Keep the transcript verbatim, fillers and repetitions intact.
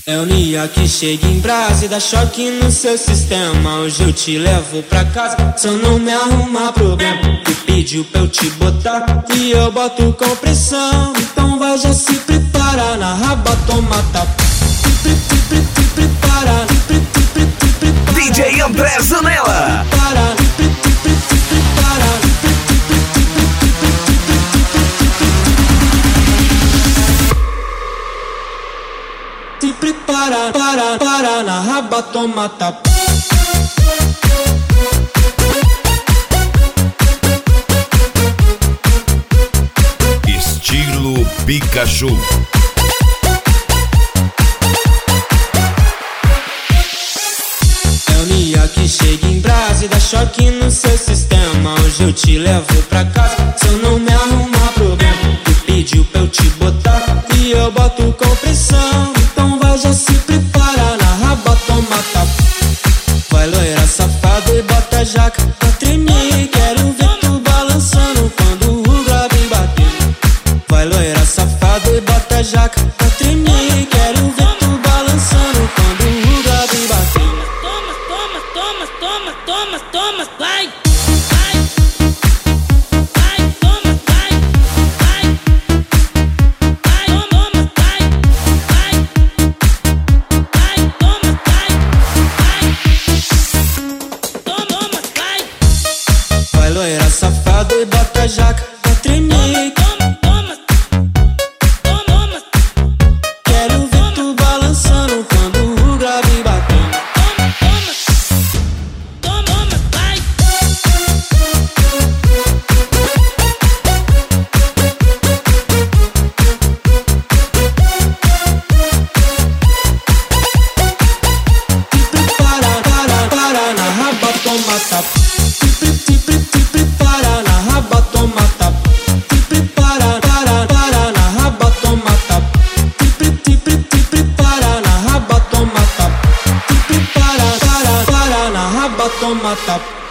É o Nia que chega em brasa e dá choque no seu sistema. Hoje eu te levo pra casa, só não me arruma problema. Tu pediu pra eu te botar e eu boto com pressão. Então vai, já se prepara, na raba toma tapa. Prepara, D J André Zanella. Se prepara, para, para, na raba toma tapa. Estilo Pikachu. É o Nia que chega em brasa e dá choque no seu sistema. Hoje eu te levo pra casa, se eu não me arrumar problema. Tu pediu pra eu te botar e eu boto com pressão. Então vai, já se prepara, na raba toma tapa. Vai, loira safada, e bota a jaca pra tremer. Quero ver tu balançando quando o grave bater. Vai, loira safada, e bota a jaca pra tremer. Quero ver tu balançando quando o grave bater. Toma, toma, toma, toma, toma, toma, vai. Loira safada e bota a jaca pra tremer. Toma, toma, toma, quero ver tu balançando quando o grave bater. Toma, toma, toma, vai. Prepara, para, para, na raba toma tapa. Toma tapa.